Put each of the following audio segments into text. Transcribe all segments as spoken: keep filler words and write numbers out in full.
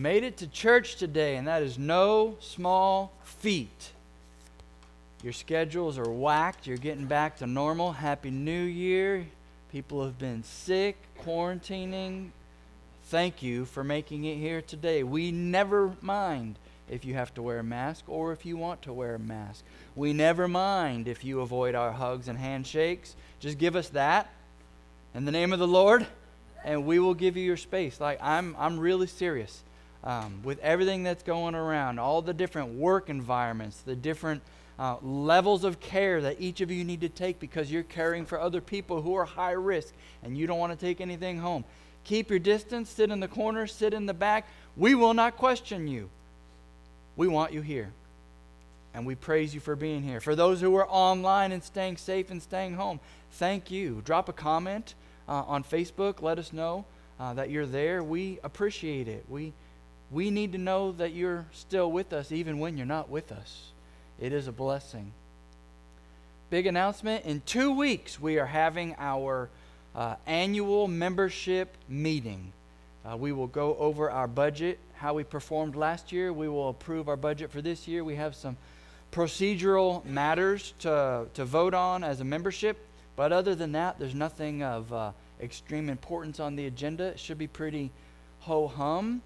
made it to church today, and that is no small feat. Your schedules are whacked. You're getting back to normal. Happy New Year. People have been sick, quarantining. Thank you for making it here today. We never mind if you have to wear a mask or if you want to wear a mask. We never mind if you avoid our hugs and handshakes. Just give us that in the name of the Lord, and we will give you your space. Like, I'm I'm really serious. Um, with everything that's going around, all the different work environments, the different uh, levels of care that each of you need to take because you're caring for other people who are high risk and you don't want to take anything home. Keep your distance, sit in the corner, sit in the back. We will not question you. We want you here. And we praise you for being here. For those who are online and staying safe and staying home, thank you. Drop a comment uh, on Facebook. Let us know uh, that you're there. We appreciate it. We we need to know that you're still with us even when you're not with us. It is a blessing. Big announcement. In two weeks, we are having our uh, annual membership meeting. Uh, we will go over our budget, how we performed last year. We will approve our budget for this year. We have some procedural matters to, to vote on as a membership. But other than that, there's nothing of uh, extreme importance on the agenda. It should be pretty ho-hum.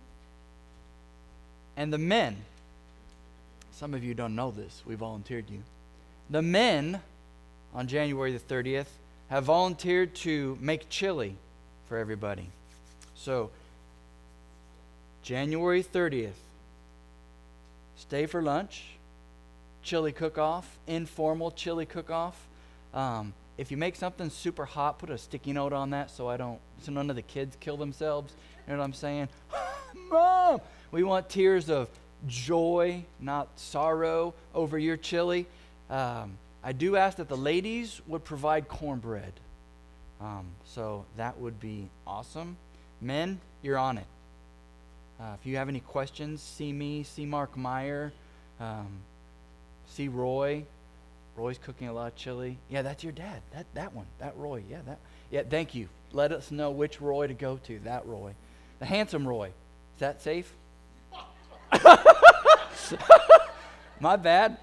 And the men, some of you don't know this. We volunteered you. The men, on January the thirtieth, have volunteered to make chili for everybody. So, January thirtieth, stay for lunch, chili cook-off, informal chili cook-off. Um, if you make something super hot, put a sticky note on that so I don't, so none of the kids kill themselves. You know what I'm saying? Mom! We want tears of joy, not sorrow, over your chili. Um, I do ask that the ladies would provide cornbread. Um, so that would be awesome. Men, you're on it. Uh, if you have any questions, see me, see Mark Meyer, um, see Roy. Roy's cooking a lot of chili. Yeah, that's your dad. That that one. That Roy. Yeah, that. Yeah, thank you. Let us know which Roy to go to. That Roy. The handsome Roy. Is that safe? My bad.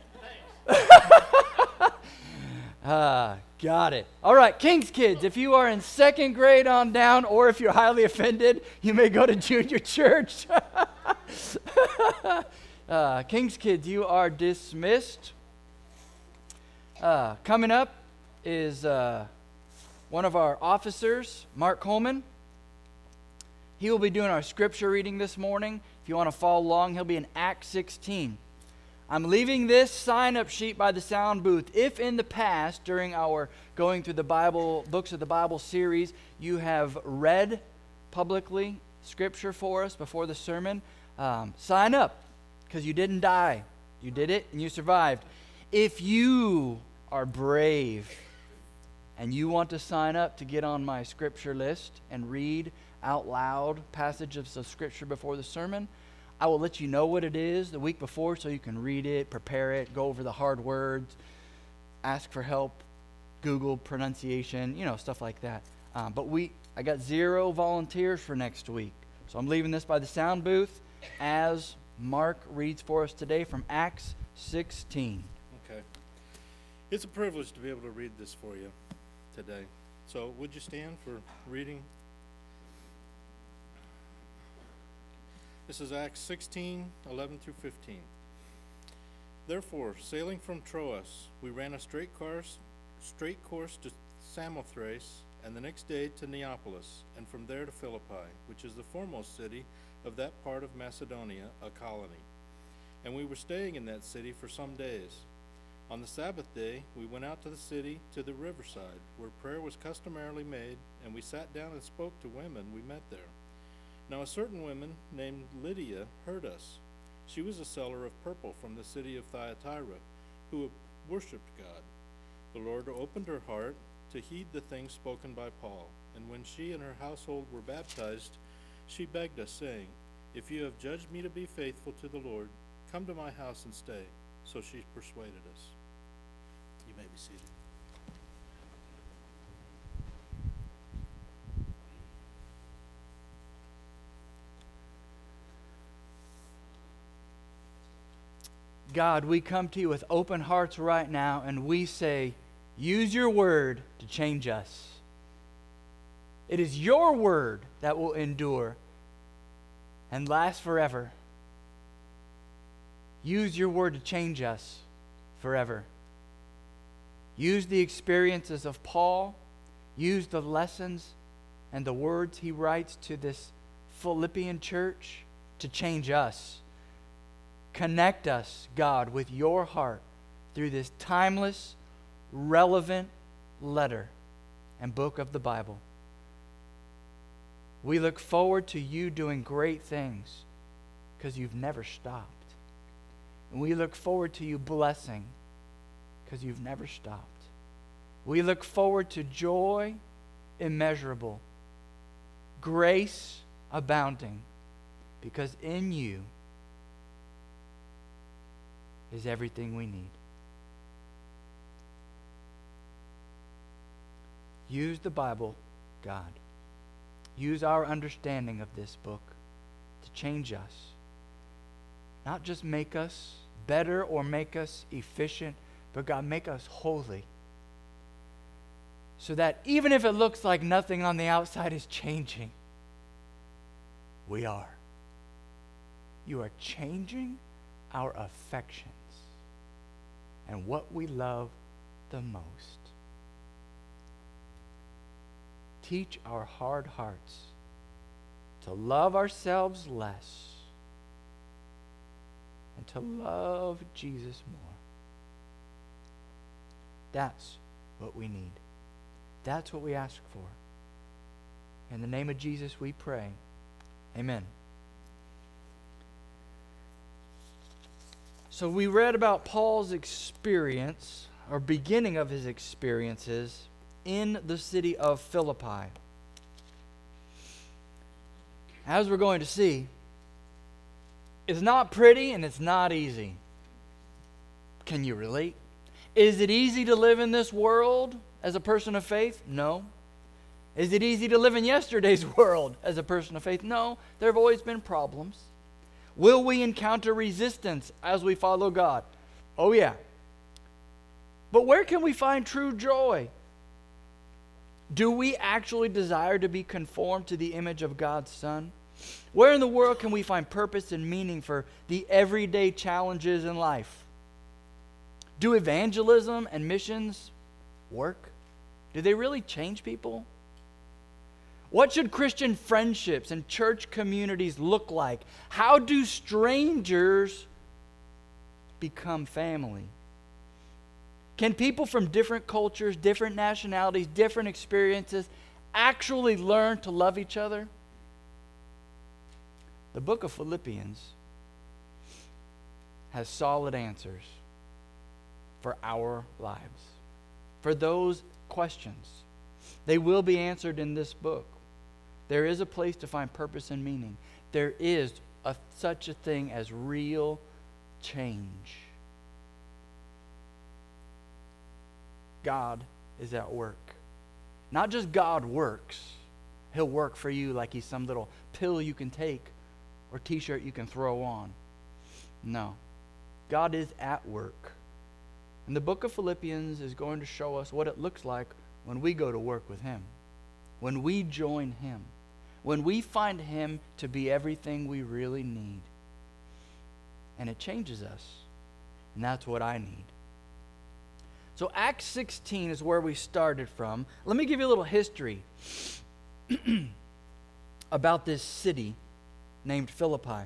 Ah, got it. All right, King's Kids, if you are in second grade on down, or if you're highly offended, you may go to junior church. uh, King's Kids, you are dismissed. Uh, coming up is uh, one of our officers, Mark Coleman. He will be doing our scripture reading this morning. If you want to follow along, he'll be in Acts sixteen. I'm leaving this sign-up sheet by the sound booth. If in the past, during our going through the Bible, books of the Bible series, you have read publicly scripture for us before the sermon, um, sign up, because you didn't die. You did it and you survived. If you are brave and you want to sign up to get on my scripture list and read out loud passages of scripture before the sermon, I will let you know what it is the week before so you can read it, prepare it, go over the hard words, ask for help, Google pronunciation, you know, stuff like that. Um, but we, I got zero volunteers for next week. So I'm leaving this by the sound booth as Mark reads for us today from Acts sixteen. Okay. It's a privilege to be able to read this for you today. So would you stand for reading? This is Acts sixteen, eleven through fifteen. Therefore, sailing from Troas, we ran a straight course, straight course to Samothrace, and the next day to Neapolis, and from there to Philippi, which is the foremost city of that part of Macedonia, a colony. And we were staying in that city for some days. On the Sabbath day, we went out to the city, to the riverside, where prayer was customarily made, and we sat down and spoke to women we met there. Now a certain woman named Lydia heard us. She was a seller of purple from the city of Thyatira, who worshipped God. The Lord opened her heart to heed the things spoken by Paul, and when she and her household were baptized, she begged us, saying, "If you have judged me to be faithful to the Lord, come to my house and stay." So she persuaded us. You may be seated. God, we come to you with open hearts right now, and we say, use your word to change us. It is your word that will endure and last forever. Use your word to change us forever. Use the experiences of Paul. Use the lessons and the words he writes to this Philippian church to change us. Connect us, God, with your heart through this timeless, relevant letter and book of the Bible. We look forward to you doing great things because you've never stopped. And we look forward to you blessing because you've never stopped. We look forward to joy immeasurable, grace abounding, because in you is everything we need. Use the Bible, God. Use our understanding of this book to change us. Not just make us better or make us efficient, but God, make us holy. So that even if it looks like nothing on the outside is changing, we are. You are changing our affections and what we love the most. Teach our hard hearts to love ourselves less and to love Jesus more. That's what we need. That's what we ask for. In the name of Jesus we pray. Amen. So we read about Paul's experience, or beginning of his experiences, in the city of Philippi. As we're going to see, it's not pretty and it's not easy. Can you relate? Is it easy to live in this world as a person of faith? No. Is it easy to live in yesterday's world as a person of faith? No. There have always been problems. Will we encounter resistance as we follow God? Oh yeah. But where can we find true joy? Do we actually desire to be conformed to the image of God's Son? Where in the world can we find purpose and meaning for the everyday challenges in life? Do evangelism and missions work? Do they really change people? What should Christian friendships and church communities look like? How do strangers become family? Can people from different cultures, different nationalities, different experiences actually learn to love each other? The book of Philippians has solid answers for our lives, for those questions. They will be answered in this book. There is a place to find purpose and meaning. There is a, such a thing as real change. God is at work. Not just God works. He'll work for you like he's some little pill you can take or t-shirt you can throw on. No. God is at work. And the book of Philippians is going to show us what it looks like when we go to work with him. When we join him. When we find him to be everything we really need. And it changes us. And that's what I need. So Acts sixteen is where we started from. Let me give you a little history about this city named Philippi.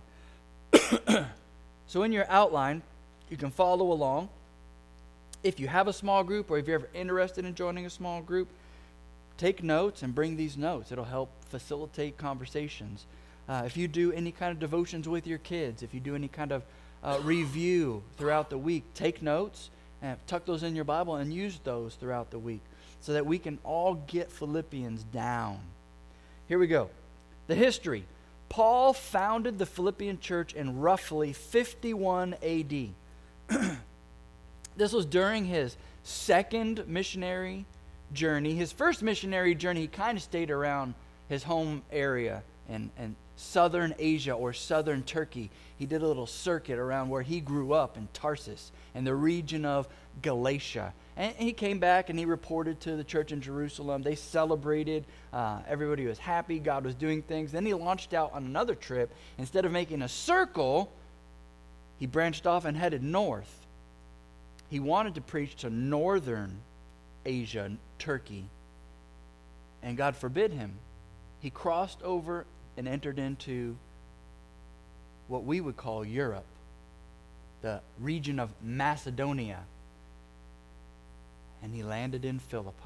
So in your outline, you can follow along. If you have a small group or if you're ever interested in joining a small group, take notes and bring these notes. It'll help facilitate conversations. Uh, if you do any kind of devotions with your kids, if you do any kind of uh, review throughout the week, take notes and tuck those in your Bible and use those throughout the week so that we can all get Philippians down. Here we go. The history. Paul founded the Philippian church in roughly fifty-one A D This was during his second missionary journey. His first missionary journey, he kind of stayed around his home area in, in southern Asia or southern Turkey. He did a little circuit around where he grew up in Tarsus, in the region of Galatia. And he came back and he reported to the church in Jerusalem. They celebrated. Uh, everybody was happy. God was doing things. Then he launched out on another trip. Instead of making a circle, he branched off and headed north. He wanted to preach to northern Asia, Turkey. And God forbid him. He crossed over and entered into what we would call Europe, the region of Macedonia. And he landed in Philippi.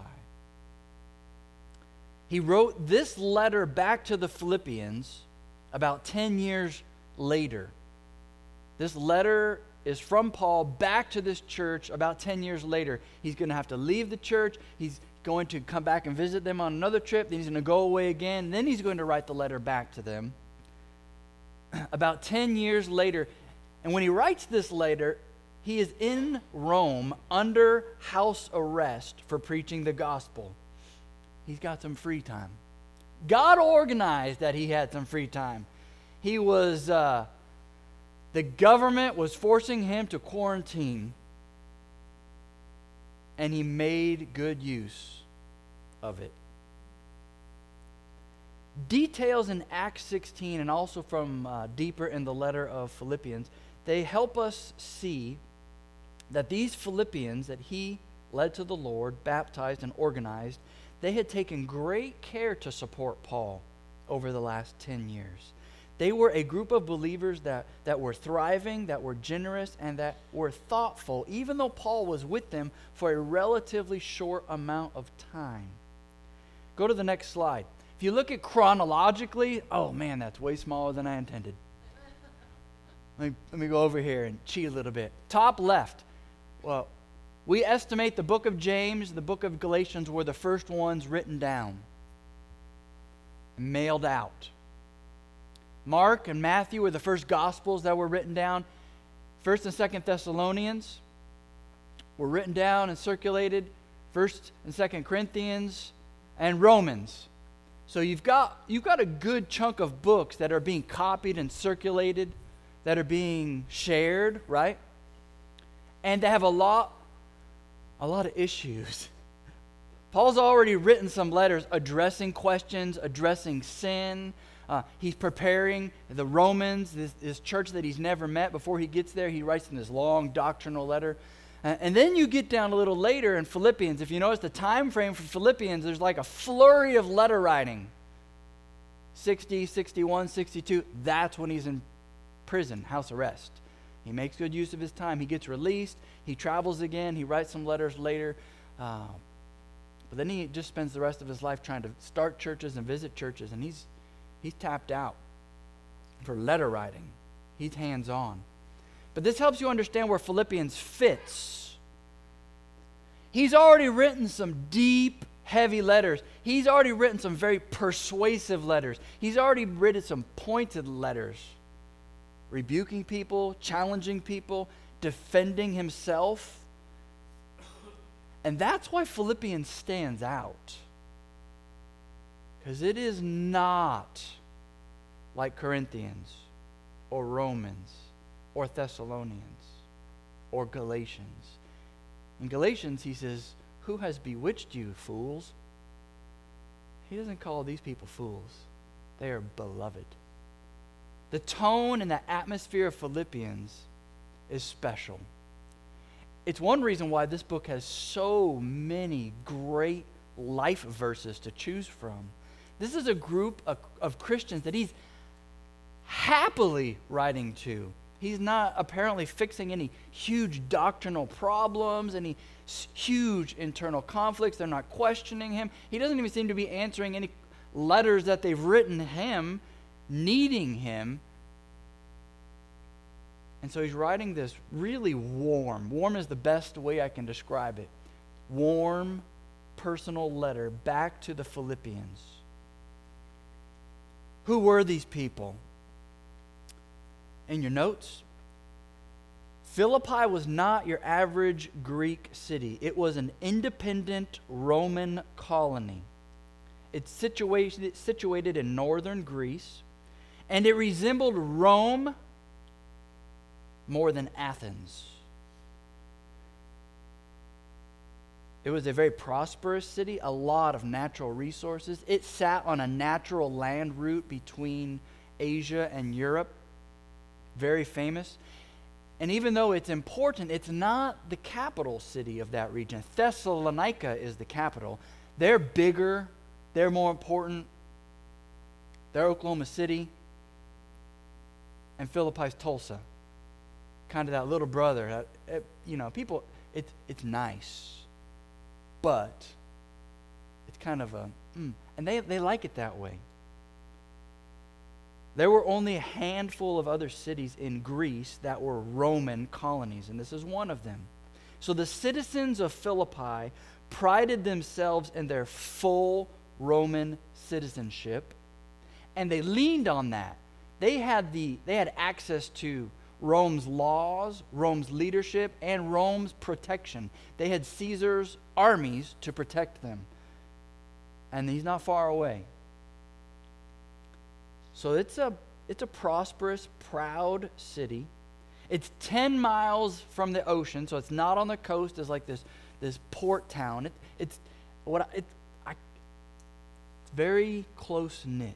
He wrote this letter back to the Philippians about ten years later. This letter is from Paul back to this church about ten years later. He's going to have to leave the church. He's going to come back and visit them on another trip. Then he's going to go away again. And then he's going to write the letter back to them. About ten years later. And when he writes this letter, he is in Rome under house arrest for preaching the gospel. He's got some free time. God organized that he had some free time. He was, uh, the government was forcing him to quarantine. And he made good use of it. Details in Acts sixteen and also from uh, deeper in the letter of Philippians, they help us see that these Philippians that he led to the Lord, baptized and organized, they had taken great care to support Paul over the last ten years. They were a group of believers that, that were thriving, that were generous, and that were thoughtful, even though Paul was with them for a relatively short amount of time. Go to the next slide. If you look at chronologically, oh man, that's way smaller than I intended. Let me, let me go over here and cheat a little bit. Top left. Well, we estimate the book of James, the book of Galatians were the first ones written down and mailed out. Mark and Matthew were the first Gospels that were written down. First and Second Thessalonians were written down and circulated. First and Second Corinthians and Romans. So you've got you've got a good chunk of books that are being copied and circulated, that are being shared, right? And they have a lot, a lot of issues. Paul's already written some letters addressing questions, addressing sin. Uh, he's preparing the Romans, this, this church that he's never met. Before he gets there, he writes in this long doctrinal letter. Uh, and then you get down a little later in Philippians. If you notice the time frame for Philippians, there's like a flurry of letter writing. sixty, sixty-one, sixty-two, that's when he's in prison, house arrest. He makes good use of his time. He gets released. He travels again. He writes some letters later. Uh, but then he just spends the rest of his life trying to start churches and visit churches. And he's he's tapped out for letter writing. He's hands-on. But this helps you understand where Philippians fits. He's already written some deep, heavy letters. He's already written some very persuasive letters. He's already written some pointed letters. Rebuking people, challenging people, defending himself. And that's why Philippians stands out. Because it is not like Corinthians or Romans or Thessalonians or Galatians. In Galatians, he says, "Who has bewitched you, fools?" He doesn't call these people fools. They are beloved. The tone and the atmosphere of Philippians is special. It's one reason why this book has so many great life verses to choose from. This is a group of, of Christians that he's happily writing to. He's not apparently fixing any huge doctrinal problems, any huge internal conflicts. They're not questioning him. He doesn't even seem to be answering any letters that they've written him, needing him. And so he's writing this really warm. Warm is the best way I can describe it. Warm, personal letter back to the Philippians. Who were these people? In your notes, Philippi was not your average Greek city. It was an independent Roman colony. It's situated, it's situated in northern Greece, and it resembled Rome more than Athens. It was a very prosperous city, a lot of natural resources. It sat on a natural land route between Asia and Europe. Very famous. And even though it's important, it's not the capital city of that region. Thessalonica is the capital. They're bigger. They're more important. They're Oklahoma City. And Philippi's Tulsa. Kind of that little brother. That, it, you know, people, it, it's nice. But it's kind of a, mm, and they, they like it that way. There were only a handful of other cities in Greece that were Roman colonies, and this is one of them. So the citizens of Philippi prided themselves in their full Roman citizenship, and they leaned on that. They had the they had access to Rome's laws, Rome's leadership, and Rome's protection. They had Caesar's armies to protect them. And he's not far away. So it's a it's a prosperous, proud city. It's ten miles from the ocean, so it's not on the coast. It's like this this port town. It, it's what I, it, I, it's very close knit.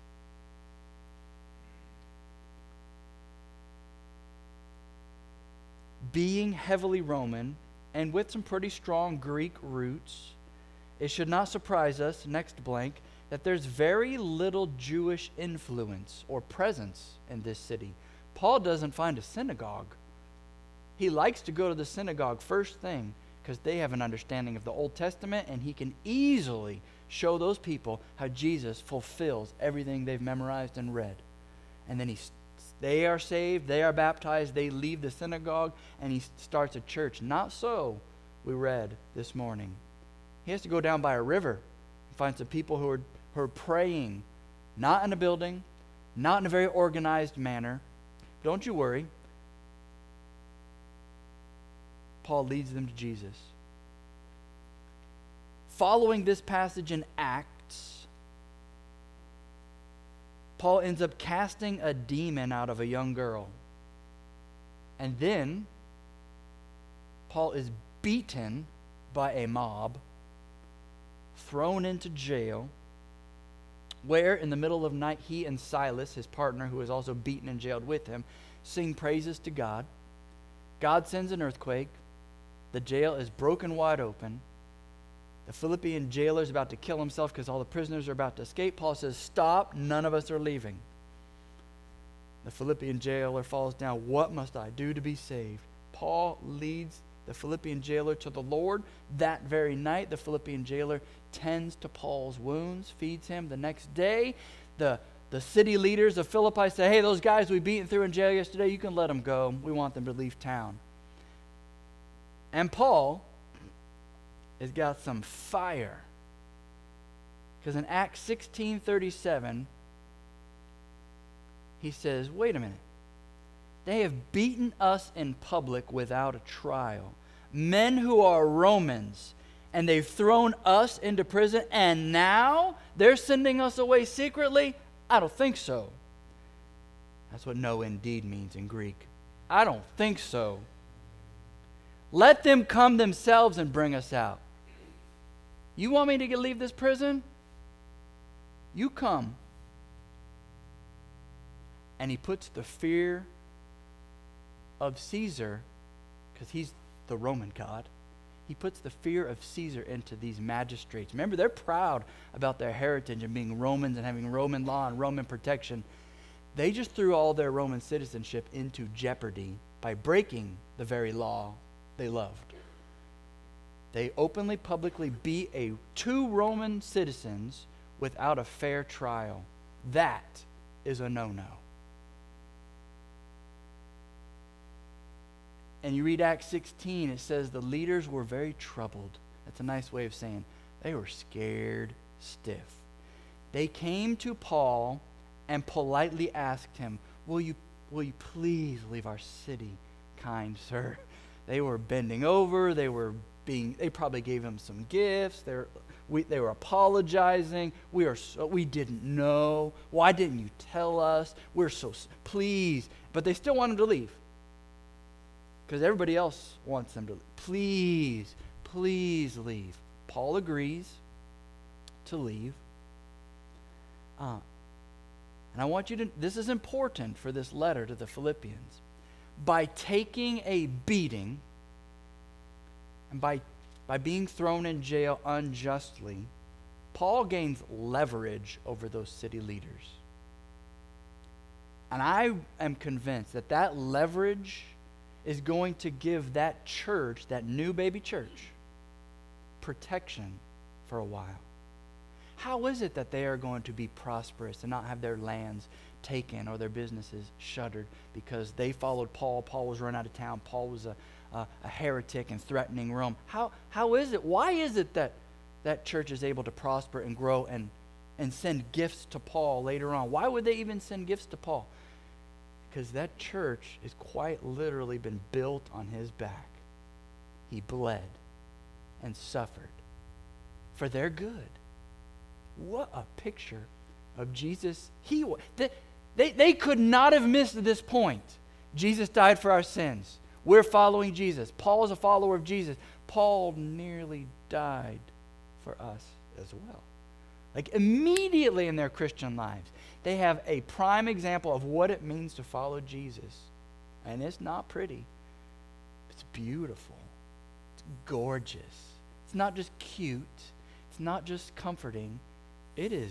Being heavily Roman and with some pretty strong Greek roots, it should not surprise us, next blank, that there's very little Jewish influence or presence in this city. Paul doesn't find a synagogue. He likes to go to the synagogue first thing because they have an understanding of the Old Testament, and he can easily show those people how Jesus fulfills everything they've memorized and read. And then he They are saved, they are baptized, they leave the synagogue, and he starts a church. Not so, we read this morning. He has to go down by a river and find some people who are, who are praying, not in a building, not in a very organized manner. Don't you worry. Paul leads them to Jesus. Following this passage in Acts, Paul ends up casting a demon out of a young girl. And then Paul is beaten by a mob, thrown into jail, where in the middle of the night he and Silas, his partner who is also beaten and jailed with him, sing praises to God. God sends an earthquake. The jail is broken wide open. The Philippian jailer is about to kill himself because all the prisoners are about to escape. Paul says, "Stop, none of us are leaving." The Philippian jailer falls down. "What must I do to be saved?" Paul leads the Philippian jailer to the Lord. That very night, the Philippian jailer tends to Paul's wounds, feeds him. The next day, the, the city leaders of Philippi say, "Hey, those guys we beat and threw in jail yesterday, you can let them go. We want them to leave town." And Paul has got some fire. Because in Acts sixteen thirty-seven, he says, wait a minute. They have beaten us in public without a trial. Men who are Romans, and they've thrown us into prison, and now they're sending us away secretly? I don't think so. That's what no indeed means in Greek. I don't think so. Let them come themselves and bring us out. You want me to get, leave this prison? You come. And he puts the fear of Caesar, because he's the Roman god, he puts the fear of Caesar into these magistrates. Remember, they're proud about their heritage and being Romans and having Roman law and Roman protection. They just threw all their Roman citizenship into jeopardy by breaking the very law they loved. They openly, publicly beat a two Roman citizens without a fair trial. That is a no-no. And you read Acts sixteen, it says the leaders were very troubled. That's a nice way of saying they were scared stiff. They came to Paul and politely asked him, will you, will you please leave our city, kind sir? They were bending over, they were being, they probably gave him some gifts. They're, We, they were apologizing. We are so, we didn't know. Why didn't you tell us? We're so, please. But they still want him to leave. Because everybody else wants them to leave. Please, please leave. Paul agrees to leave. Uh, and I want you to, this is important for this letter to the Philippians. By taking a beating, and by, by being thrown in jail unjustly, Paul gains leverage over those city leaders. And I am convinced that that leverage is going to give that church, that new baby church, protection for a while. How is it that they are going to be prosperous and not have their lands taken or their businesses shuttered because they followed Paul? Paul was run out of town. Paul was a, a, a heretic and threatening Rome. How, how is it? Why is it that that church is able to prosper and grow and, and send gifts to Paul later on? Why would they even send gifts to Paul? Because that church has quite literally been built on his back. He bled and suffered for their good. What a picture of Jesus. He they, they, they could not have missed this point. Jesus died for our sins. We're following Jesus. Paul is a follower of Jesus. Paul nearly died for us as well. Like immediately in their Christian lives, they have a prime example of what it means to follow Jesus. And it's not pretty. It's beautiful. It's gorgeous. It's not just cute. It's not just comforting. It is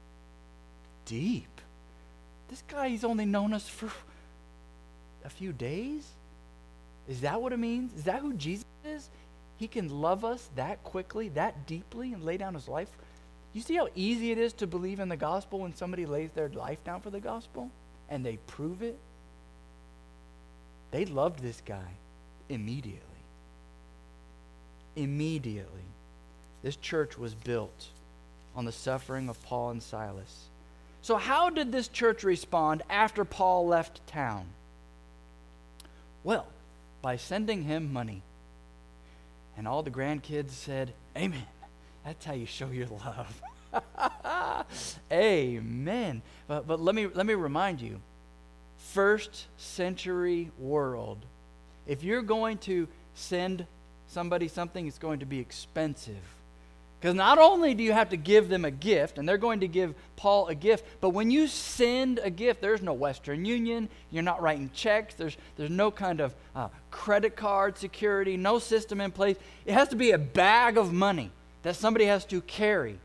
deep. This guy, he's only known us for a few days? Is that what it means? Is that who Jesus is? He can love us that quickly, that deeply, and lay down his life. You see how easy it is to believe in the gospel when somebody lays their life down for the gospel and they prove it? They loved this guy immediately. Immediately. This church was built on the suffering of Paul and Silas. So how did this church respond after Paul left town? Well, by sending him money. And all the grandkids said, amen. That's how you show your love. Amen. But, but let me let me remind you, first century world, if you're going to send somebody something, it's going to be expensive. Because not only do you have to give them a gift, and they're going to give Paul a gift, but when you send a gift, there's no Western Union, you're not writing checks, there's, there's no kind of uh, credit card security, no system in place. It has to be a bag of money that somebody has to carry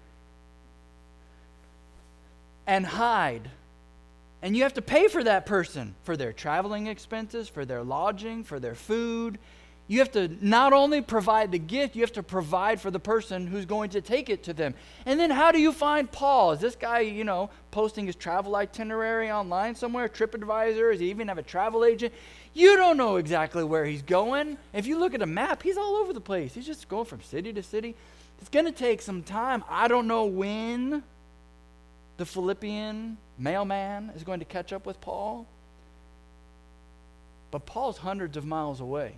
and hide. And you have to pay for that person, for their traveling expenses, for their lodging, for their food. You have to not only provide the gift, you have to provide for the person who's going to take it to them. And then how do you find Paul? Is this guy, you know, posting his travel itinerary online somewhere, TripAdvisor? Does he even have a travel agent? You don't know exactly where he's going. If you look at a map, he's all over the place. He's just going from city to city. It's going to take some time. I don't know when the Philippian mailman is going to catch up with Paul. But Paul's hundreds of miles away.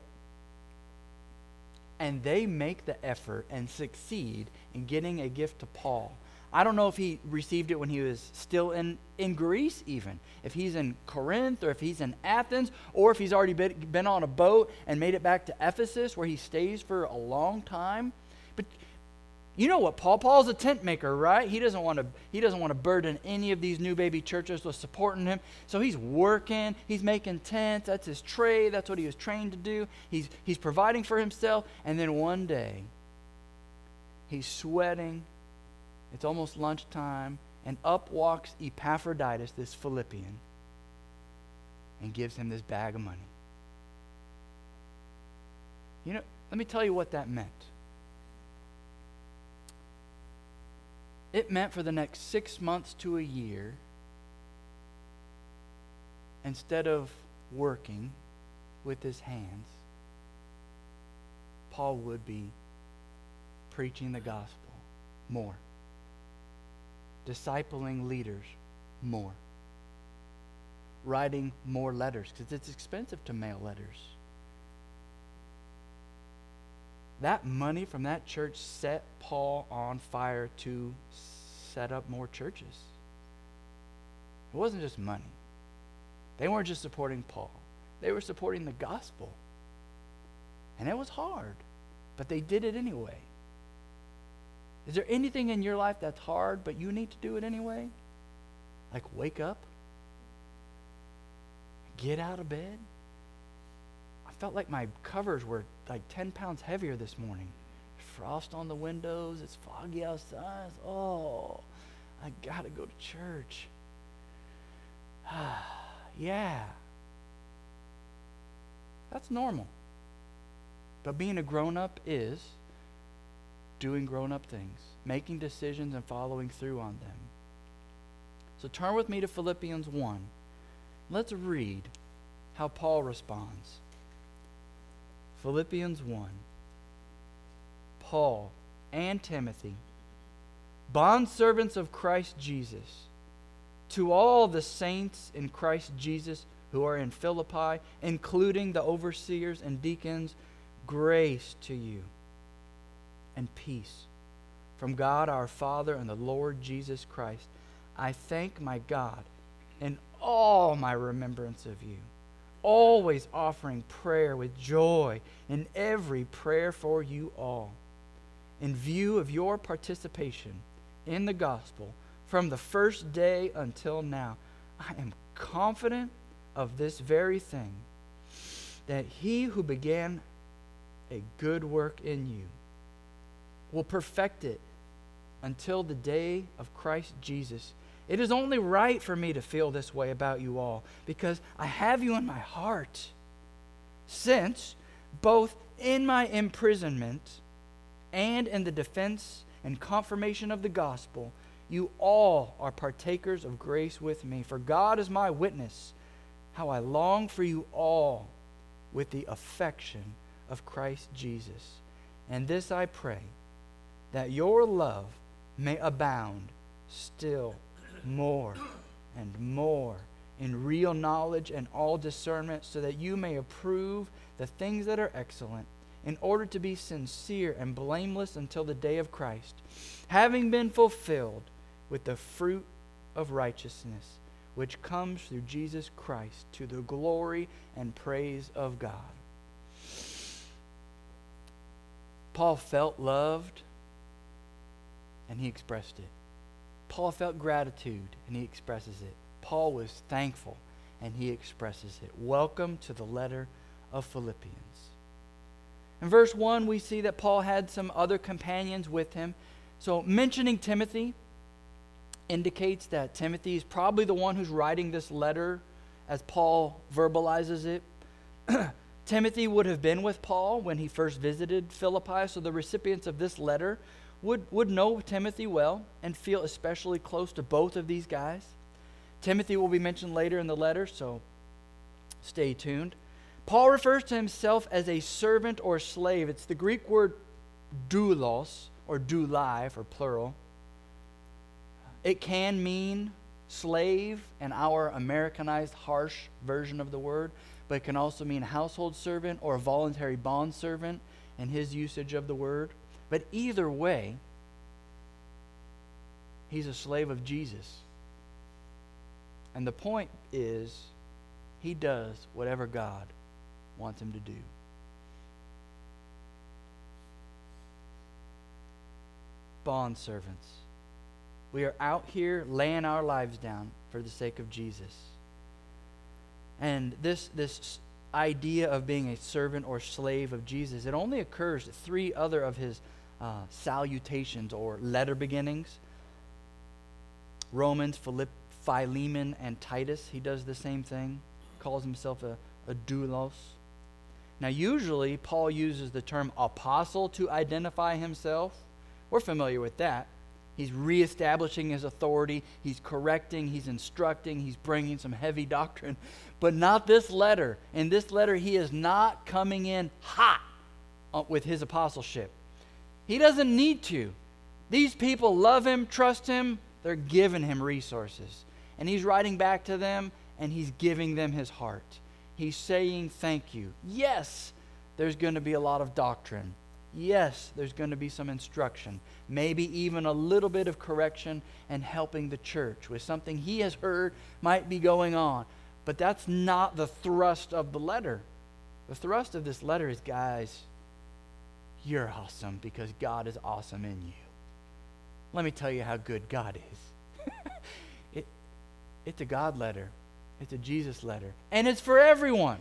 And they make the effort and succeed in getting a gift to Paul. I don't know if he received it when he was still in, in Greece even. If he's in Corinth or if he's in Athens or if he's already been, been on a boat and made it back to Ephesus where he stays for a long time. But you know what Paul? Paul's a tent maker, right? He doesn't want to he doesn't want to burden any of these new baby churches with supporting him. So he's working, he's making tents, that's his trade, that's what he was trained to do. He's he's providing for himself, and then one day he's sweating. It's almost lunchtime, and up walks Epaphroditus, this Philippian, and gives him this bag of money. You know, let me tell you what that meant. It meant for the next six months to a year, instead of working with his hands, Paul would be preaching the gospel more, discipling leaders more, writing more letters, because it's expensive to mail letters. that money from that church set Paul on fire to set up more churches. It wasn't just money. They weren't just supporting Paul. They were supporting the gospel. And it was hard, but they did it anyway. Is there anything in your life that's hard, but you need to do it anyway? Like wake up? Get out of bed? I felt like my covers were like ten pounds heavier this morning. Frost on the windows. It's foggy outside. Oh, I got to go to church. Yeah. That's normal. But being a grown-up is doing grown-up things, making decisions and following through on them. So turn with me to Philippians one. Let's read how Paul responds. Philippians one. Paul and Timothy, bondservants of Christ Jesus, to all the saints in Christ Jesus who are in Philippi, including the overseers and deacons, grace to you and peace from God our Father and the Lord Jesus Christ. I thank my God in all my remembrance of you, always offering prayer with joy in every prayer for you all, in view of your participation in the gospel from the first day until now. I am confident of this very thing, that he who began a good work in you will perfect it until the day of Christ Jesus. It is only right for me to feel this way about you all, because I have you in my heart, since both in my imprisonment and in the defense and confirmation of the gospel, you all are partakers of grace with me. For God is my witness, how I long for you all with the affection of Christ Jesus. And this I pray, that your love may abound still more and more in real knowledge and all discernment, so that you may approve the things that are excellent, in order to be sincere and blameless until the day of Christ, having been fulfilled with the fruit of righteousness, which comes through Jesus Christ, to the glory and praise of God. Paul felt loved, and he expressed it. Paul felt gratitude, and he expresses it. Paul was thankful, and he expresses it. Welcome to the letter of Philippians. In verse one, we see that Paul had some other companions with him. So mentioning Timothy indicates that Timothy is probably the one who's writing this letter as Paul verbalizes it. Timothy would have been with Paul when he first visited Philippi, so the recipients of this letter would, would know Timothy well and feel especially close to both of these guys. Timothy will be mentioned later in the letter, so stay tuned. Paul refers to himself as a servant or slave. It's the Greek word doulos, or doulai for plural. It can mean slave in our Americanized, harsh version of the word, but it can also mean household servant or voluntary bondservant in his usage of the word. But either way, he's a slave of Jesus. And the point is, he does whatever God wants him to do. Bondservants. We are out here laying our lives down for the sake of Jesus. And this, this idea of being a servant or slave of Jesus, it only occurs at three other of his uh, salutations or letter beginnings. Romans, Philipp, Philemon, and Titus, he does the same thing. Calls himself a, a doulos. Now, usually, Paul uses the term apostle to identify himself. We're familiar with that. He's reestablishing his authority. He's correcting. He's instructing. He's bringing some heavy doctrine. But not this letter. In this letter, he is not coming in hot with his apostleship. He doesn't need to. These people love him, trust him. They're giving him resources. And he's writing back to them, and he's giving them his heart. He's saying thank you. Yes, there's going to be a lot of doctrine. Yes, there's going to be some instruction, maybe even a little bit of correction and helping the church with something he has heard might be going on. But that's not the thrust of the letter. The thrust of this letter is, guys, you're awesome because God is awesome in you. Let me tell you how good God is. it, it's a God letter. It's a Jesus letter. And it's for everyone.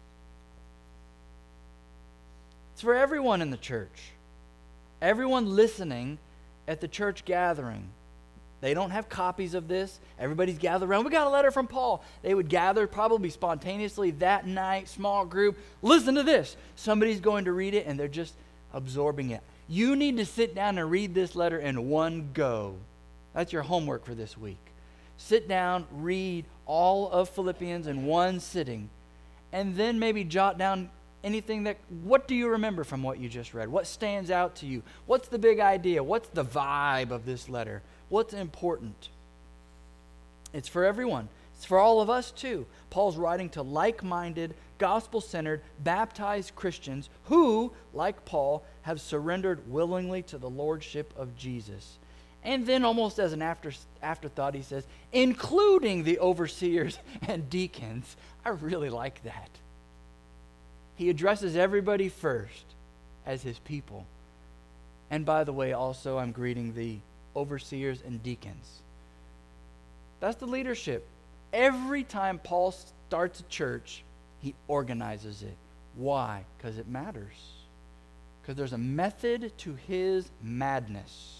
It's for everyone in the church. Everyone listening at the church gathering. They don't have copies of this. Everybody's gathered around. We got a letter from Paul. They would gather probably spontaneously that night, small group. Listen to this. Somebody's going to read it and they're just absorbing it. You need to sit down and read this letter in one go. That's your homework for this week. Sit down, read all of Philippians in one sitting, and then maybe jot down anything that, what do you remember from what you just read? What stands out to you? What's the big idea? What's the vibe of this letter? What's important? It's for everyone. It's for all of us too. Paul's writing to like-minded, gospel-centered, baptized Christians who, like Paul, have surrendered willingly to the lordship of Jesus. And then almost as an after, afterthought, he says, including the overseers and deacons. I really like that. He addresses everybody first as his people. And by the way, also, I'm greeting the overseers and deacons. That's the leadership. Every time Paul starts a church, he organizes it. Why? Because it matters. Because there's a method to his madness.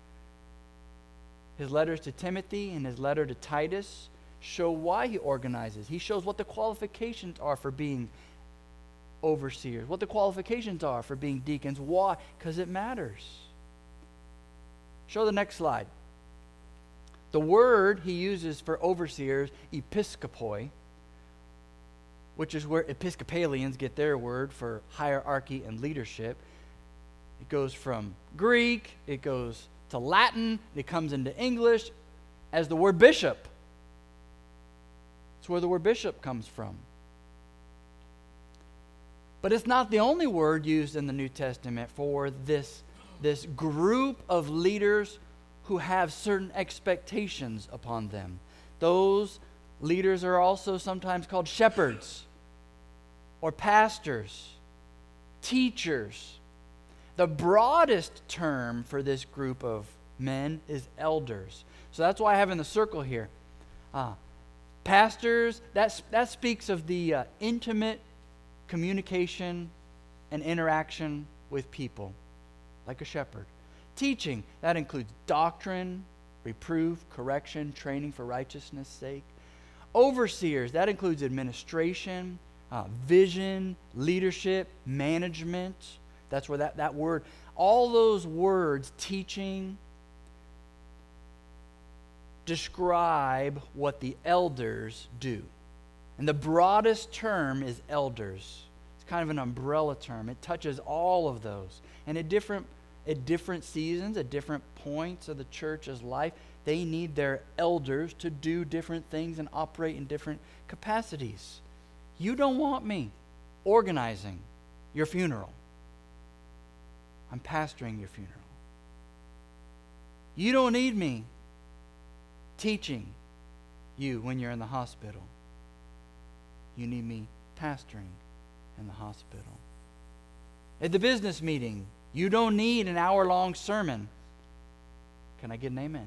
His letters to Timothy and his letter to Titus show why he organizes. He shows what the qualifications are for being overseers, what the qualifications are for being deacons. Why? Because it matters. Show the next slide. The word he uses for overseers, episkopoi, which is where Episcopalians get their word for hierarchy and leadership. It goes from Greek, it goes to Latin, it comes into English as the word bishop. It's where the word bishop comes from. But it's not the only word used in the New Testament for this, this group of leaders who have certain expectations upon them. Those leaders are also sometimes called shepherds or pastors, teachers. The broadest term for this group of men is elders. So that's why I have in the circle here. Uh, pastors, that's, that speaks of the uh, intimate communication and interaction with people, like a shepherd. Teaching, that includes doctrine, reproof, correction, training for righteousness' sake. Overseers, that includes administration, uh, vision, leadership, management. That's where that, that word, all those words, teaching, describe what the elders do. And the broadest term is elders. It's kind of an umbrella term. It touches all of those. And at different, at different seasons, at different points of the church's life, they need their elders to do different things and operate in different capacities. You don't want me organizing your funeral. I'm pastoring your funeral. You don't need me teaching you when you're in the hospital. You need me pastoring in the hospital. At the business meeting, you don't need an hour-long sermon. Can I get an amen?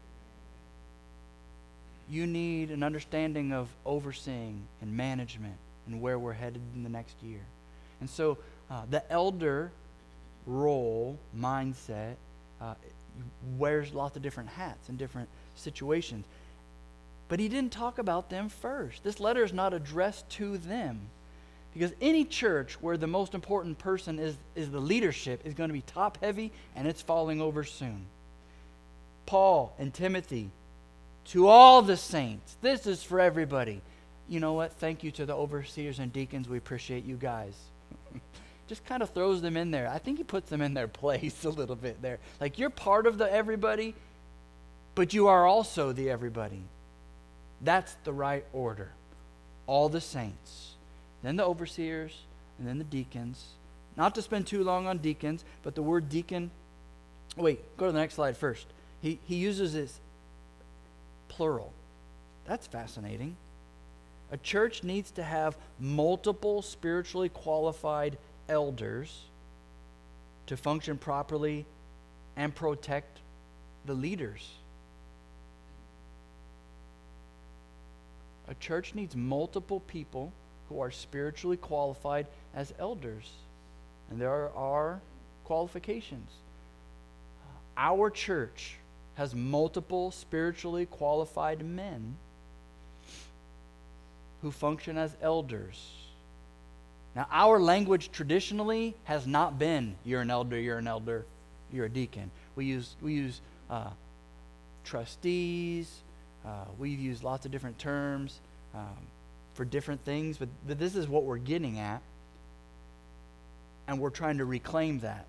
You need an understanding of overseeing and management and where we're headed in the next year. And so uh, the elder role, mindset, uh, wears lots of different hats in different situations. But he didn't talk about them first. This letter is not addressed to them. Because any church where the most important person is, is the leadership is going to be top-heavy, and it's falling over soon. Paul and Timothy, to all the saints, this is for everybody. You know what? Thank you to the overseers and deacons. We appreciate you guys. Just kind of throws them in there. I think he puts them in their place a little bit there. Like, you're part of the everybody, but you are also the everybody. That's the right order. All the saints, then the overseers, and then the deacons, Not to spend too long on deacons, but the word deacon, wait, go to the next slide first. He, he uses this plural. That's fascinating. A church needs to have multiple spiritually qualified elders to function properly and protect the leaders. A church needs multiple people who are spiritually qualified as elders. And there are qualifications. Our church has multiple spiritually qualified men who function as elders. Now, our language traditionally has not been, you're an elder, you're an elder, you're a deacon. We use, we use uh, trustees, uh, we've used lots of different terms um, for different things, but, but this is what we're getting at, and we're trying to reclaim that.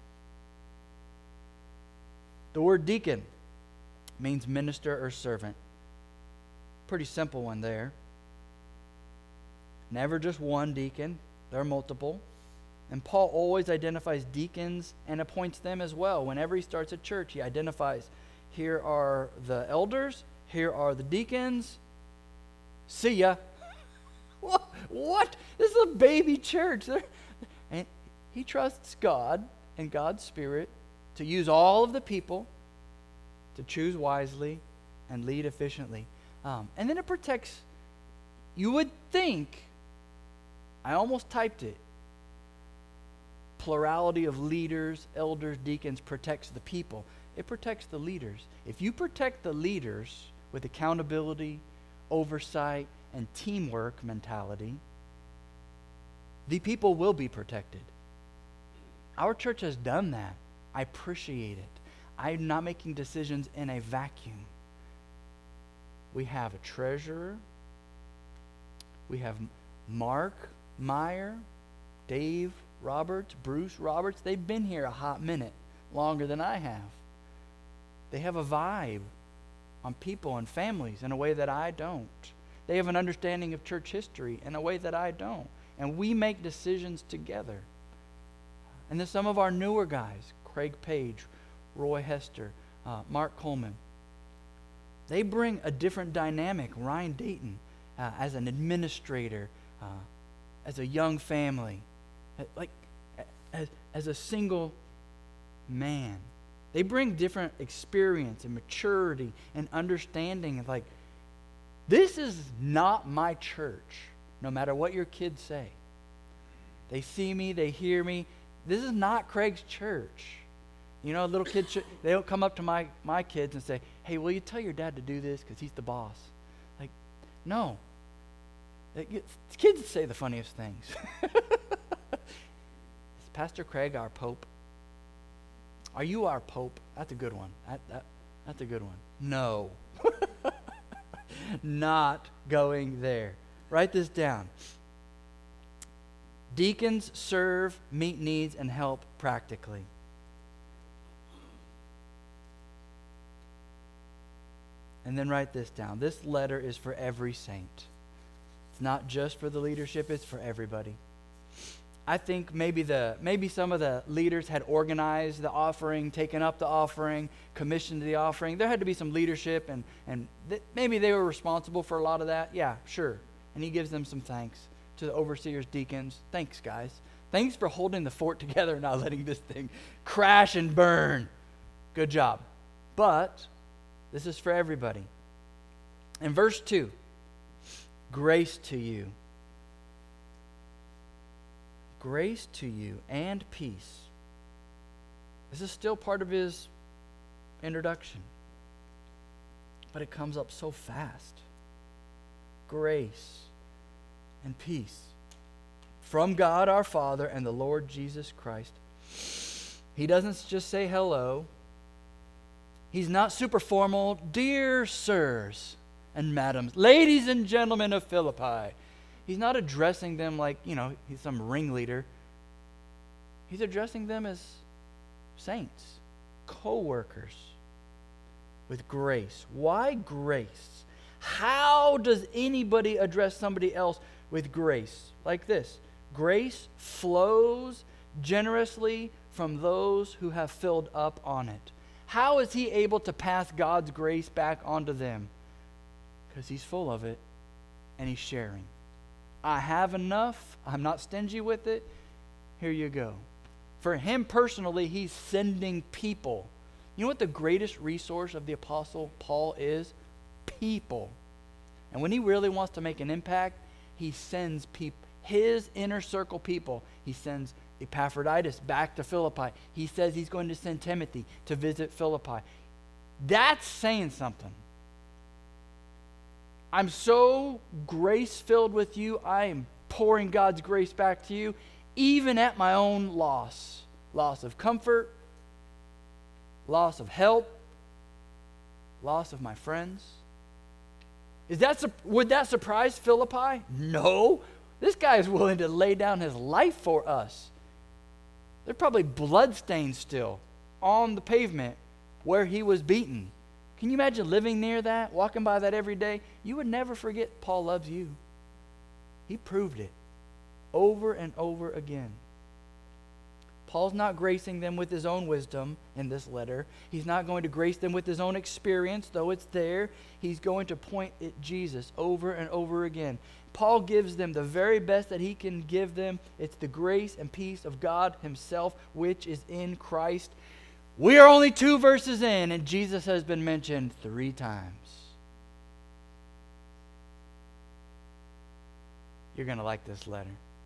The word deacon means minister or servant. Pretty simple one there. Never just one deacon. There are multiple. And Paul always identifies deacons and appoints them as well. Whenever he starts a church, he identifies, here are the elders, here are the deacons. See ya. What? What? This is a baby church. They're, and he trusts God and God's Spirit to use all of the people to choose wisely and lead efficiently. Um, and then it protects, you would think, I almost typed it, plurality of leaders, elders, deacons protects the people. It protects the leaders. If you protect the leaders with accountability, oversight, and teamwork mentality, the people will be protected. Our church has done that. I appreciate it. I'm not making decisions in a vacuum. We have a treasurer. We have Mark Meyer, Dave Roberts, Bruce Roberts. They've been here a hot minute, longer than I have. They have a vibe on people and families in a way that I don't. They have an understanding of church history in a way that I don't. And we make decisions together. And then some of our newer guys, Craig Page, Roy Hester, uh, Mark Coleman, they bring a different dynamic. Ryan Dayton, uh, as an administrator, uh, as a young family, uh, like as, as a single man. They bring different experience and maturity and understanding of like, this is not my church, no matter what your kids say. They see me, they hear me. This is not Craig's church. You know, little kids, should, they don't come up to my, my kids and say, hey, will you tell your dad to do this because he's the boss? Like, no. It, kids say the funniest things. Is Pastor Craig our Pope? Are you our Pope? That's a good one. That, that, that's a good one. No. Not going there. Write this down. Deacons serve, meet needs, and help practically. And then write this down. This letter is for every saint. It's not just for the leadership, it's for everybody. I think maybe the maybe some of the leaders had organized the offering, taken up the offering, commissioned the offering. There had to be some leadership, and, and th- maybe they were responsible for a lot of that. Yeah, sure. And he gives them some thanks to the overseers, deacons. Thanks, guys. Thanks for holding the fort together and not letting this thing crash and burn. Good job. But this is for everybody. In verse two, grace to you. Grace to you and peace. This is still part of his introduction, but it comes up so fast. Grace and peace from God our Father and the Lord Jesus Christ. He doesn't just say hello. He's not super formal. Dear sirs and madams, ladies and gentlemen of Philippi. He's not addressing them like, you know, he's some ringleader. He's addressing them as saints, co-workers with grace. Why grace? How does anybody address somebody else with grace? Like this. Grace flows generously from those who have filled up on it. How is he able to pass God's grace back onto them? Because he's full of it and he's sharing. I have enough. I'm not stingy with it. Here you go. For him personally, he's sending people. You know what the greatest resource of the Apostle Paul is? People. And when he really wants to make an impact, he sends people, his inner circle people. He sends Epaphroditus back to Philippi. He says he's going to send Timothy to visit Philippi. That's saying something. I'm so grace-filled with you, I am pouring God's grace back to you, even at my own loss. Loss of comfort, loss of help, loss of my friends. Is that, would that surprise Philippi? No. This guy is willing to lay down his life for us. There's probably bloodstains still on the pavement where he was beaten. Can you imagine living near that, walking by that every day? You would never forget Paul loves you. He proved it over and over again. Paul's not gracing them with his own wisdom in this letter. He's not going to grace them with his own experience, though it's there. He's going to point at Jesus over and over again. Paul gives them the very best that he can give them. It's the grace and peace of God himself, which is in Christ. We are only two verses in, and Jesus has been mentioned three times. You're going to like this letter.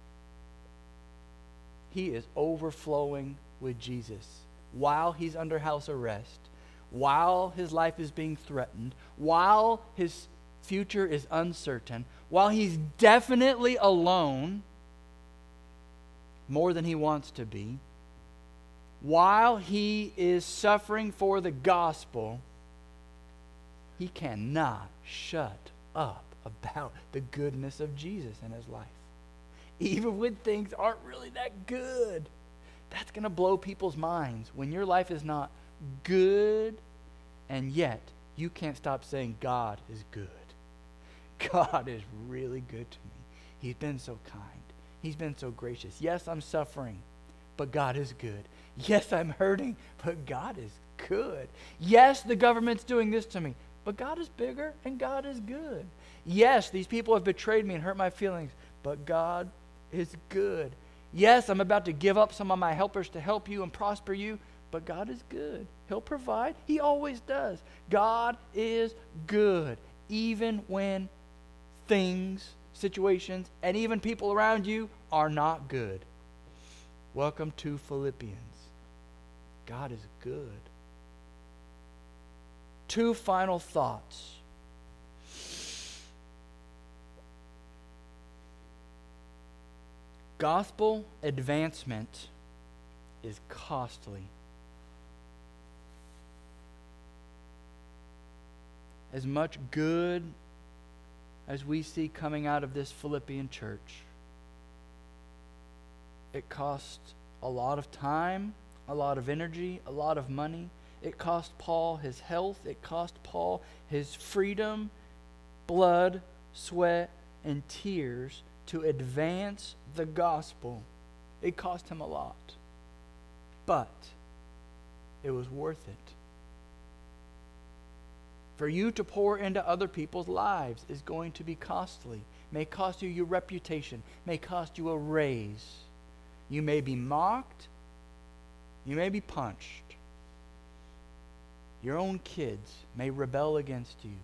He is overflowing with Jesus while he's under house arrest, while his life is being threatened, while his future is uncertain, while he's definitely alone more than he wants to be, while he is suffering for the gospel. He cannot shut up about the goodness of Jesus in his life. Even when things aren't really that good. That's going to blow people's minds. When your life is not good, and yet you can't stop saying God is good. God is really good to me. He's been so kind. He's been so gracious. Yes, I'm suffering, but God is good. Yes, I'm hurting, but God is good. Yes, the government's doing this to me, but God is bigger and God is good. Yes, these people have betrayed me and hurt my feelings, but God is good. Yes, I'm about to give up some of my helpers to help you and prosper you, but God is good. He'll provide. He always does. God is good, even when things, situations, and even people around you are not good. Welcome to Philippians. God is good. Two final thoughts. Gospel advancement is costly. As much good as we see coming out of this Philippian church, it cost a lot of time, a lot of energy, a lot of money. It cost Paul his health. It cost Paul his freedom, blood, sweat, and tears to advance the gospel. It cost him a lot. But it was worth it. For you to pour into other people's lives is going to be costly. May cost you your reputation. May cost you a raise. You may be mocked. You may be punched. Your own kids may rebel against you.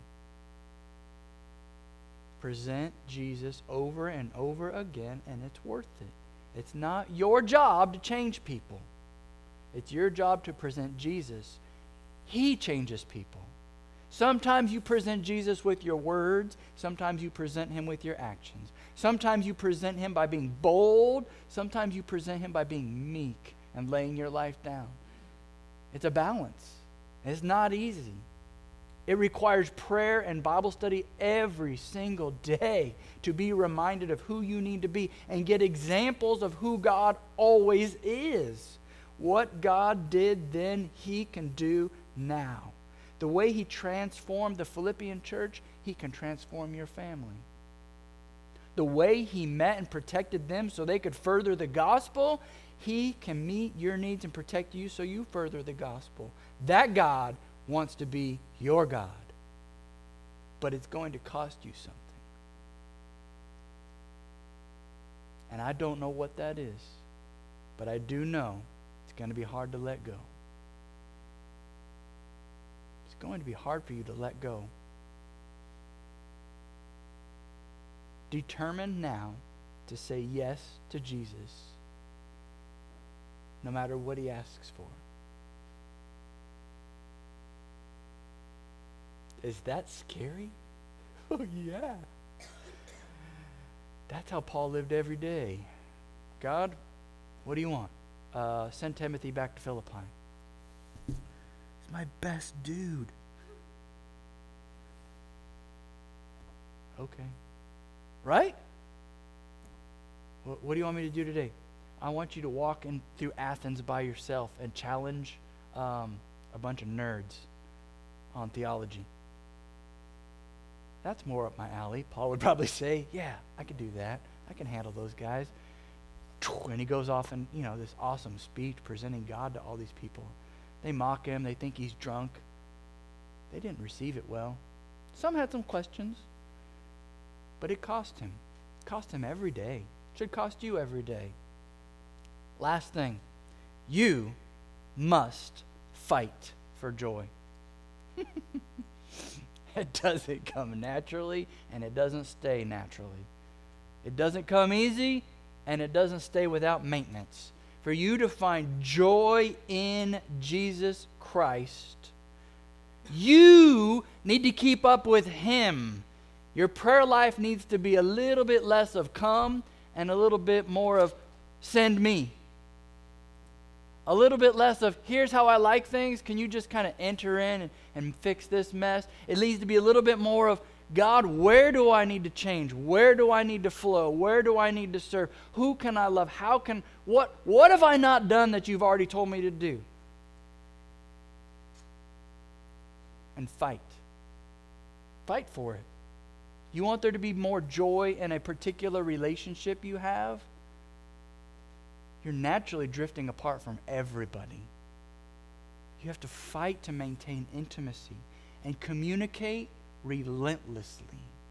Present Jesus over and over again, and it's worth it. It's not your job to change people. It's your job to present Jesus. He changes people. Sometimes you present Jesus with your words. Sometimes you present him with your actions. Sometimes you present him by being bold. Sometimes you present him by being meek and laying your life down. It's a balance. It's not easy. It requires prayer and Bible study every single day to be reminded of who you need to be and get examples of who God always is. What God did then, he can do now. The way he transformed the Philippian church, he can transform your family. The way he met and protected them so they could further the gospel, He can meet your needs and protect you so you further the gospel. That God wants to be your God. But it's going to cost you something. And I don't know what that is. But I do know it's going to be hard to let go. It's going to be hard for you to let go. Determine now to say yes to Jesus, no matter what he asks for. Is that scary? Oh, yeah. That's how Paul lived every day. God, what do you want? Uh, send Timothy back to Philippi. He's my best dude. Okay. Right? What, what do you want me to do today? I want you to walk in through Athens by yourself and challenge um, a bunch of nerds on theology. That's more up my alley. Paul would probably say, yeah, I could do that. I can handle those guys. And he goes off in, you know, this awesome speech presenting God to all these people. They mock him. They think he's drunk. They didn't receive it well. Some had some questions. But it cost him. It cost him every day. It should cost you every day. Last thing. You must fight for joy. It doesn't come naturally, and it doesn't stay naturally. It doesn't come easy, and it doesn't stay without maintenance. For you to find joy in Jesus Christ, you need to keep up with him. Your prayer life needs to be a little bit less of come and a little bit more of send me. A little bit less of here's how I like things. Can you just kind of enter in and, and fix this mess? It needs to be a little bit more of God, where do I need to change? Where do I need to flow? Where do I need to serve? Who can I love? How can, what, what have I not done that you've already told me to do? And fight. Fight for it. You want there to be more joy in a particular relationship you have? You're naturally drifting apart from everybody. You have to fight to maintain intimacy and communicate relentlessly.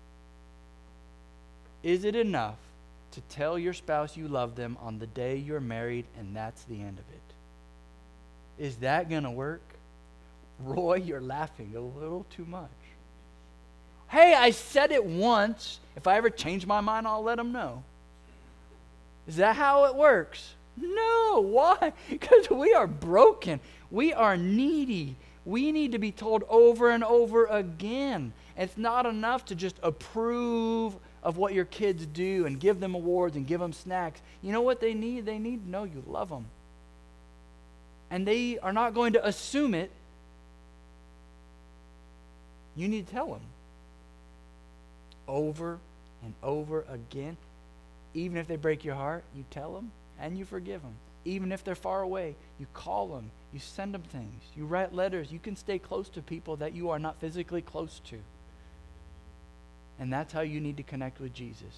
Is it enough to tell your spouse you love them on the day you're married and that's the end of it? Is that going to work? Roy, you're laughing a little too much. Hey, I said it once. If I ever change my mind, I'll let them know. Is that how it works? No. Why? Because we are broken. We are needy. We need to be told over and over again. It's not enough to just approve of what your kids do and give them awards and give them snacks. You know what they need? They need to know you love them. And they are not going to assume it. You need to tell them. Over and over again. Even if they break your heart, you tell them and you forgive them. Even if they're far away, you call them, you send them things, you write letters. You can stay close to people that you are not physically close to. And that's how you need to connect with Jesus.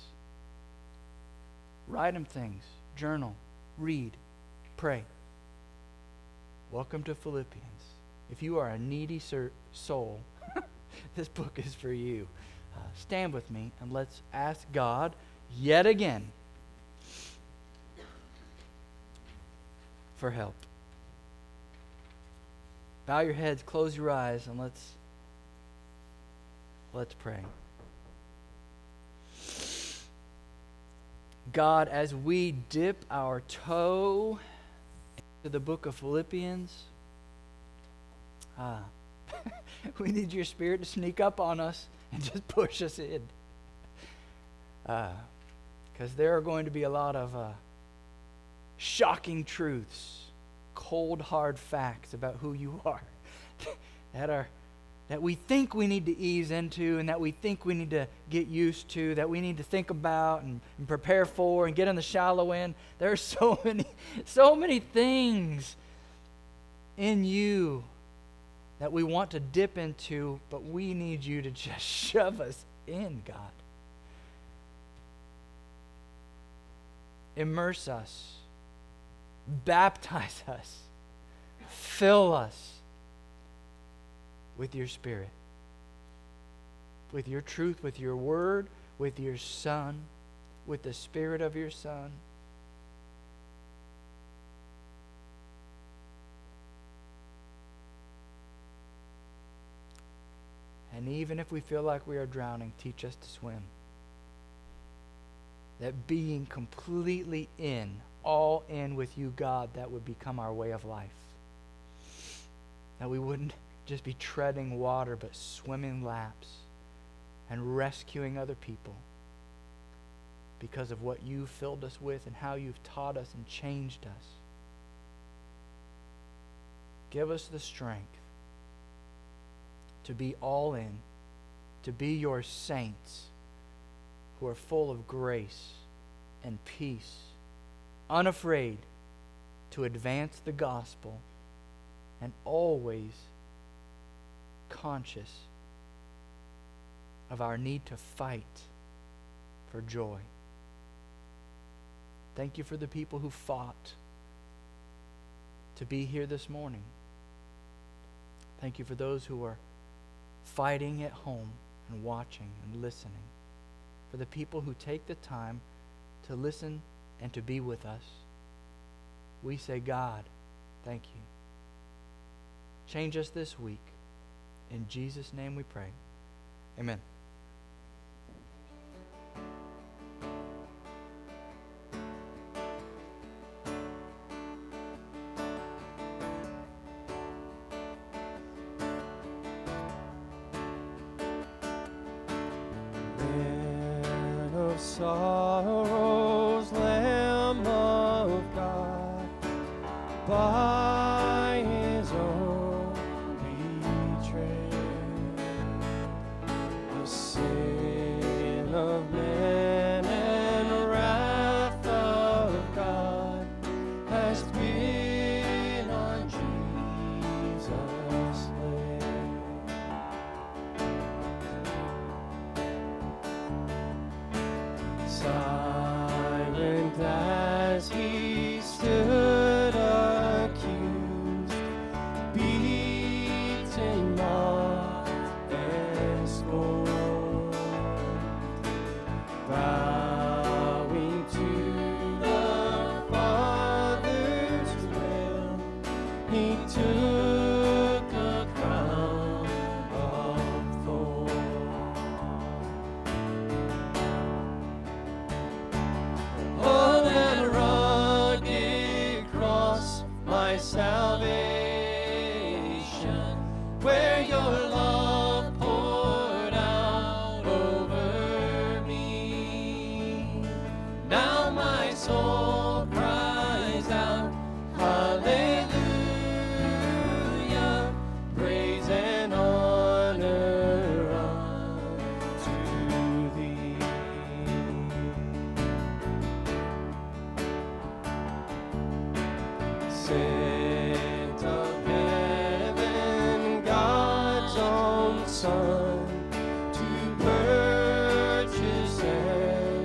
Write them things, journal, read, pray. Welcome to Philippians. If you are a needy soul, this book is for you. Uh, stand with me and let's ask God yet again for help. Bow your heads, close your eyes, and let's let's pray. God, as we dip our toe into the book of Philippians, ah, we need your Spirit to sneak up on us and just push us in. Because uh, there are going to be a lot of uh, shocking truths, cold, hard facts about who you are that are that we think we need to ease into and that we think we need to get used to, that we need to think about and, and prepare for and get in the shallow end. There are so many, so many things in you that we want to dip into, but we need you to just shove us in, God. Immerse us Baptize us. Fill us with your Spirit, with your truth, with your word, with your Son, with the Spirit of your Son. And even if we feel like we are drowning, teach us to swim. That being completely in, all in with you, God, that would become our way of life. That we wouldn't just be treading water, but swimming laps and rescuing other people because of what you filled us with and how you've taught us and changed us. Give us the strength to be all in, to be your saints who are full of grace and peace, unafraid to advance the gospel, and always conscious of our need to fight for joy. Thank you for the people who fought to be here this morning. Thank you for those who are fighting at home and watching and listening. For the people who take the time to listen and to be with us. We say, God, thank you. Change us this week. In Jesus' name we pray. Amen. Man of sorrows, Lamb of God, by his own betrayed, the sin of man and wrath of God has been on Jesus laid. Silent as he stood accused, beaten, mocked, and scorned, bowing to the Father's will, he took a crown of thorns. Oh, that rugged cross, my salvation, where your love poured out over me. Now my soul cries out, hallelujah, praise and honor unto thee. Sent of heaven, God's own Son, to purchase and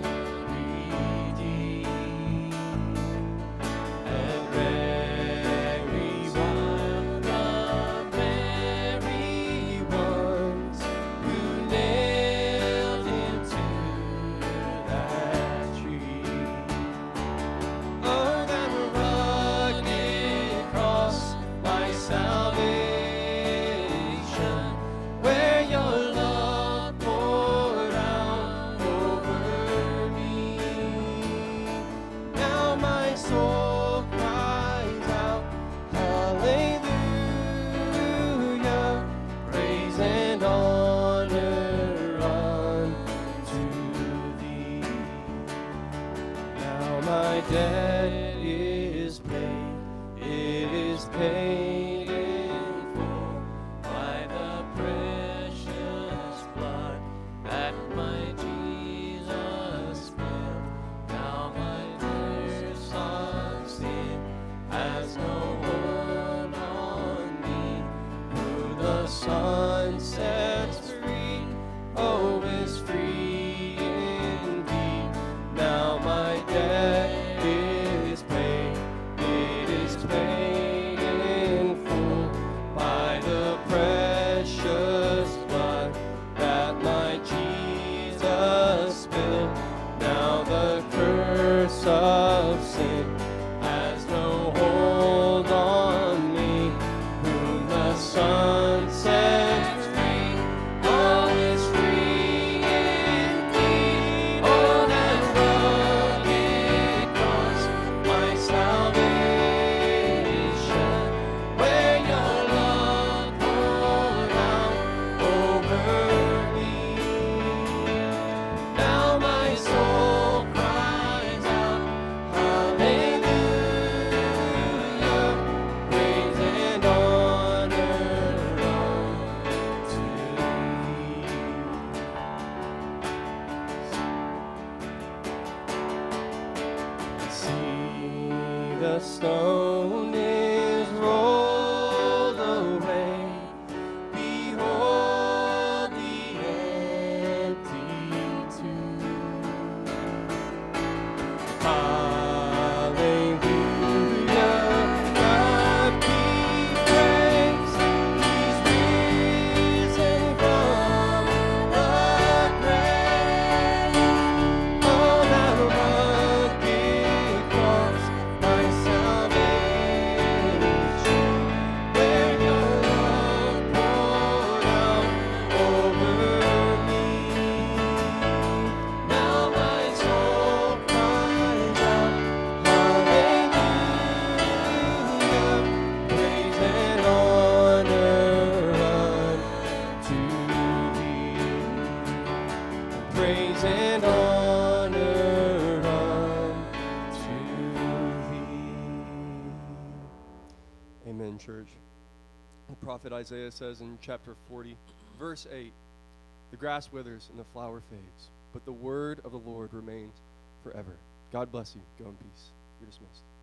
redeem, and very one, the very ones who nailed him to that tree. Oh, that rugged cross, my salvation, where your love poured the stone is rolled away. Behold the empty tomb. Hallelujah, God be praised. He's risen from the grave. Oh, that rugged cross, my salvation, where your love poured out over me. Now my soul cries out, hallelujah, praise and honor unto thee. Praise and honor unto thee. Amen, church. The prophet Isaiah says in chapter forty, verse eight, the grass withers and the flower fades, but the word of the Lord remains forever. God bless you. Go in peace. You're dismissed.